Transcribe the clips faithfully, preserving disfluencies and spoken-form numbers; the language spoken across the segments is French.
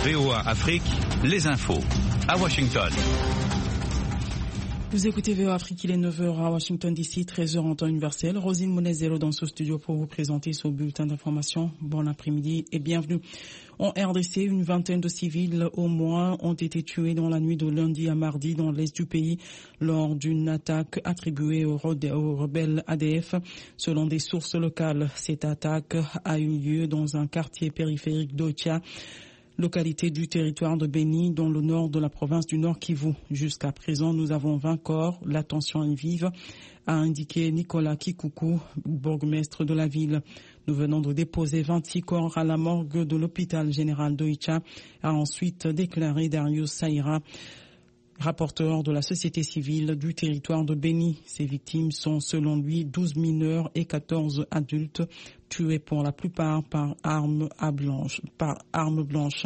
V O A Afrique, les infos. À Washington. Vous écoutez V O A Afrique, il est neuf heures à Washington D C, treize heures en temps universel. Rosine Monezero dans ce studio pour vous présenter ce bulletin d'information. Bon après-midi et bienvenue. En R D C, une vingtaine de civils au moins ont été tués dans la nuit de lundi à mardi dans l'est du pays lors d'une attaque attribuée aux rebelles A D F. Selon des sources locales, cette attaque a eu lieu dans un quartier périphérique d'Oicha, localité du territoire de Beni, dans le nord de la province du Nord Kivu. Jusqu'à présent, nous avons vingt corps. La tension est vive, a indiqué Nicolas Kikuku, bourgmestre de la ville. Nous venons de déposer vingt-six corps à la morgue de l'hôpital général d'Oicha, a ensuite déclaré Darius Saïra, rapporteur de la société civile du territoire de Beni. Ces victimes sont selon lui douze mineurs et quatorze adultes tués pour la plupart par armes à blanche, par armes blanches.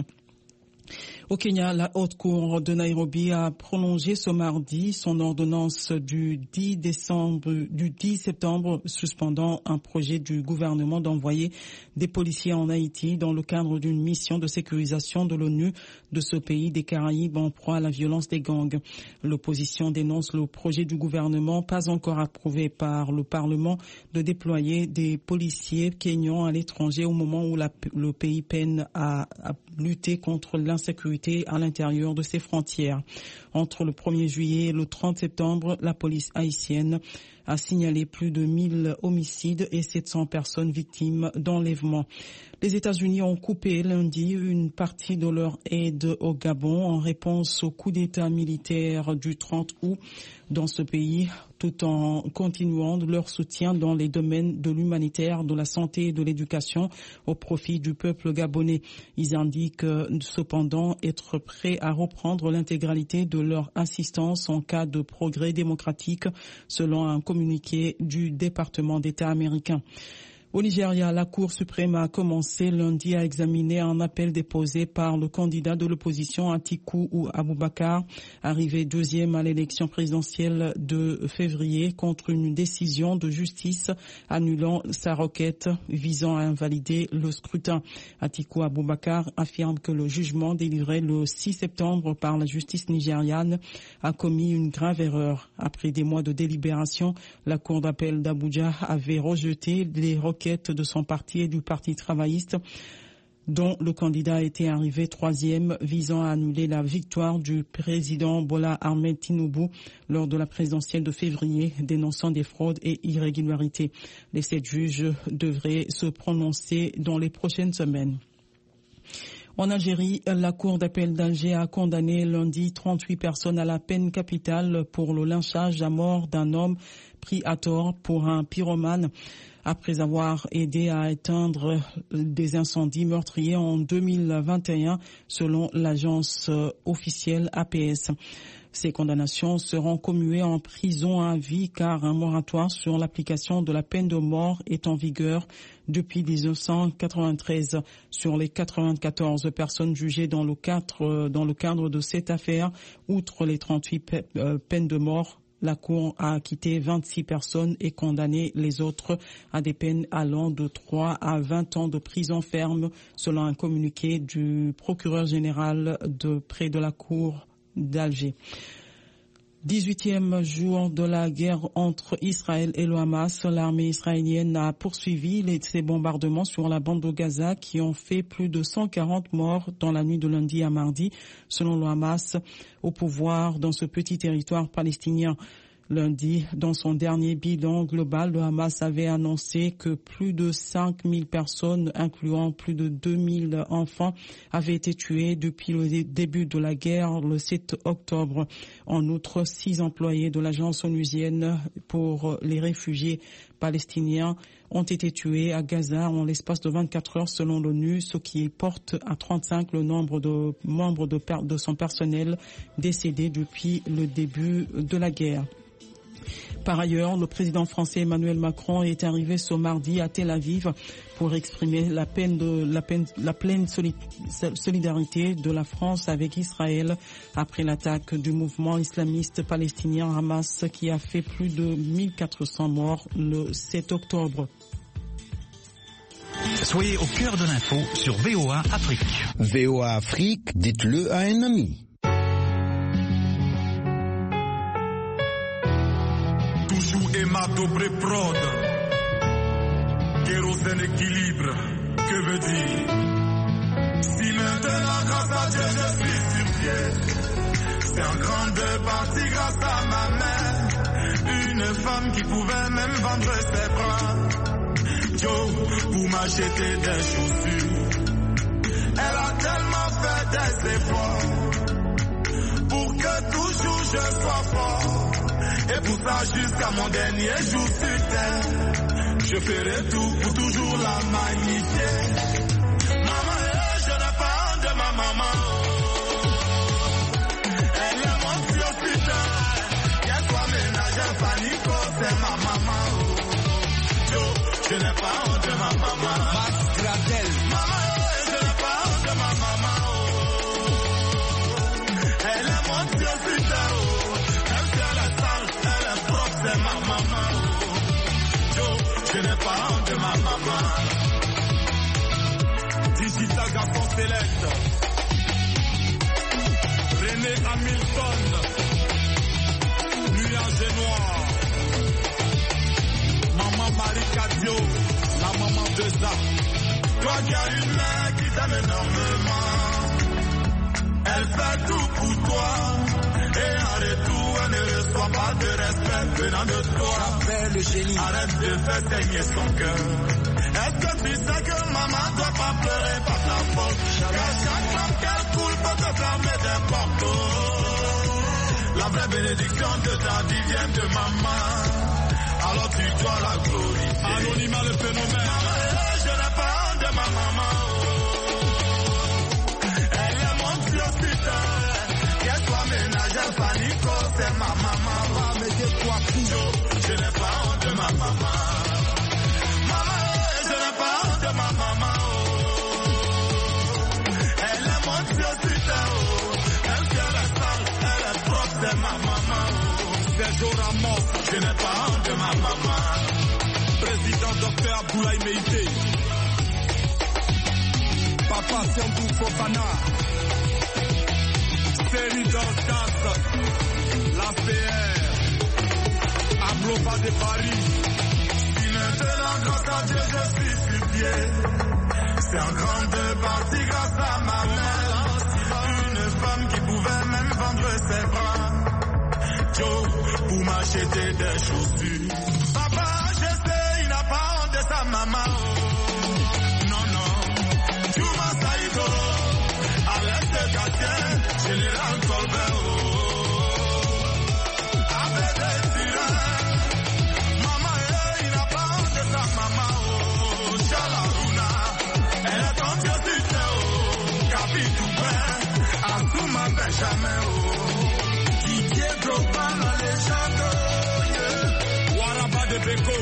Au Kenya, la haute cour de Nairobi a prolongé ce mardi son ordonnance du dix décembre, du dix septembre, suspendant un projet du gouvernement d'envoyer des policiers en Haïti dans le cadre d'une mission de sécurisation de l'ONU de ce pays des Caraïbes en proie à la violence des gangs. L'opposition dénonce le projet du gouvernement, pas encore approuvé par le Parlement, de déployer des policiers kenyans à l'étranger au moment où la, le pays peine à, à lutter contre l'insécurité à l'intérieur de ses frontières. Entre le premier juillet et le trente septembre, la police haïtienne a signalé plus de mille homicides et sept cents personnes victimes d'enlèvement. Les États-Unis ont coupé lundi une partie de leur aide au Gabon en réponse au coup d'État militaire du trente août dans ce pays, tout en continuant leur soutien dans les domaines de l'humanitaire, de la santé et de l'éducation au profit du peuple gabonais. Ils indiquent cependant être prêts à reprendre l'intégralité de leur assistance en cas de progrès démocratique, selon un communiqué du département d'État américain. Au Nigeria, la Cour suprême a commencé lundi à examiner un appel déposé par le candidat de l'opposition Atiku Abubakar, arrivé deuxième à l'élection présidentielle de février, contre une décision de justice annulant sa requête visant à invalider le scrutin. Atiku Abubakar affirme que le jugement délivré le six septembre par la justice nigériane a commis une grave erreur. Après des mois de délibération, la Cour d'appel d'Abuja avait rejeté les requêtes de son parti et du Parti travailliste, dont le candidat était arrivé troisième, visant à annuler la victoire du président Bola Ahmed Tinubu lors de la présidentielle de février, dénonçant des fraudes et irrégularités. Les sept juges devraient se prononcer dans les prochaines semaines. En Algérie, la Cour d'appel d'Alger a condamné lundi trente-huit personnes à la peine capitale pour le lynchage à mort d'un homme pris à tort pour un pyromane après avoir aidé à éteindre des incendies meurtriers en deux mille vingt et un, selon l'agence officielle A P S. Ces condamnations seront commuées en prison à vie car un moratoire sur l'application de la peine de mort est en vigueur depuis mille neuf cent quatre-vingt-treize. Sur les quatre-vingt-quatorze personnes jugées dans le cadre, dans le cadre de cette affaire, outre les trente-huit peines de mort, la Cour a acquitté vingt-six personnes et condamné les autres à des peines allant de trois à vingt ans de prison ferme, selon un communiqué du procureur général de près de la Cour d'Alger. dix-huitième jour de la guerre entre Israël et le Hamas, l'armée israélienne a poursuivi les, ses bombardements sur la bande de Gaza qui ont fait plus de cent quarante morts dans la nuit de lundi à mardi, selon le Hamas, au pouvoir dans ce petit territoire palestinien. Lundi, dans son dernier bilan global, le Hamas avait annoncé que plus de cinq mille personnes, incluant plus de deux mille enfants, avaient été tuées depuis le début de la guerre le sept octobre. En outre, six employés de l'agence onusienne pour les réfugiés palestiniens ont été tués à Gaza en l'espace de vingt-quatre heures selon l'ONU, ce qui porte à trente-cinq le nombre de membres de, de son personnel décédés depuis le début de la guerre. Par ailleurs, le président français Emmanuel Macron est arrivé ce mardi à Tel Aviv pour exprimer la, peine de, la, peine, la pleine solidarité de la France avec Israël après l'attaque du mouvement islamiste palestinien Hamas qui a fait plus de mille quatre cents morts le sept octobre. Soyez au cœur de l'info sur V O A Afrique. V O A Afrique, dites-le à un ami. Toujours hématobré prod. Kérosène équilibre. Que veut dire? Si maintenant, grâce à Dieu, je suis sur pied, c'est en grande partie grâce à ma mère. Une femme qui pouvait même vendre ses bras. Joe, pour m'acheter des chaussures. Elle a tellement fait des efforts pour que toujours je sois fort. Et pour ça, jusqu'à mon dernier jour sur terre, je ferai tout pour toujours la magnifier. Maman, je n'ai pas honte de ma maman. Elle est mon fiocita. Qu'elle soit ménagère, panico, c'est ma maman. Joe, je n'ai pas honte de ma maman. Max Gradel. Maman, je n'ai pas honte de ma maman. Elle est mon fiocita. Même si elle est sale, elle est propre, c'est ma maman. Joe, je n'ai pas honte de ma maman. Digital garçon select. René Hamilton. Nuage noir. Maman Marie Cadio. La maman de Zach. Toi qui as une mère qui t'aime énormément. Elle fait tout pour toi. Et en retour, elle ne reçoit pas de respect venant de toi. Rappelle le génie. Arrête de faire saigner son cœur. Est-ce que tu sais que maman doit pas pleurer par ta faute? Que chaque femme qu'elle coule peut te fermer des portes. La vraie bénédiction de ta vie vient de maman. Alors tu dois la glorifier. Anonymat le phénomène. Maman, je n'ai pas honte de ma maman. Elle est mon fiocita. Qu'elle soit ménagère, panico, c'est ma maman. Mais de quoi Joe, je n'ai pas honte de ma maman. Maman, je n'ai pas honte de ma maman. Elle est mon fiocita. Même si elle est sale, elle est propre, c'est ma maman. Sergio Ramos, je n'ai pas honte de ma maman. Président docteur Abdoulaye Meïté. Papa Sambou Fofana. Série d'Orstas. La C R. Abloba de Paris. Si maintenant, grâce à Dieu, je suis sur pied. C'est en grande partie grâce à ma mère. Une femme qui pouvait même vendre ses bras. Joe, pour m'acheter des chaussures. Papa, je sais, il n'a pas honte de sa maman. Non, non. Juma Saïdo, Alex de Gatien, Général Colbert. Avec des sirènes. Maman, il n'a pas honte de sa maman. Chalaruna, elle est en Dieu du Théo. Capi Toubin, Asuma Benjamin. Didier Drogba, la légende. Waraba de Beko.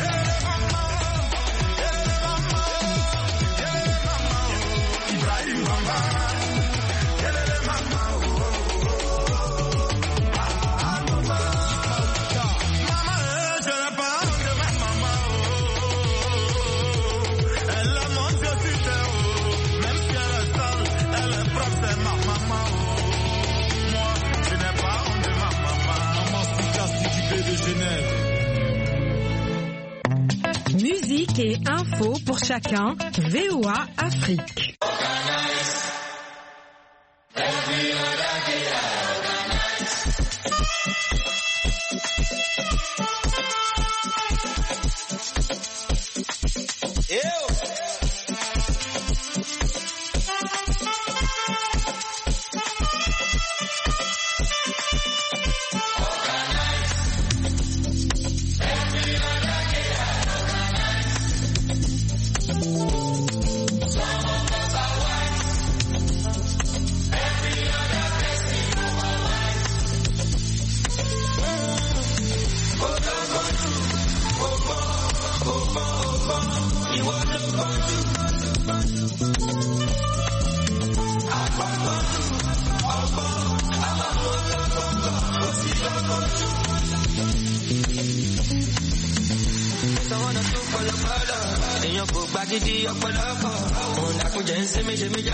Ibrahim Bamba. Kelele mama. Maman, je n'ai pas honte de ma maman. Elle a mon Dieu sur terre. Même si elle est sale, elle est propre, c'est ma maman. Moi, je n'ai pas honte de ma maman. Maman Sika Sidibé de Genève. Musique et info pour chacun, V O A Afrique. someone to follow follow. In your book, baggy, your follow. On a good chance, me, me,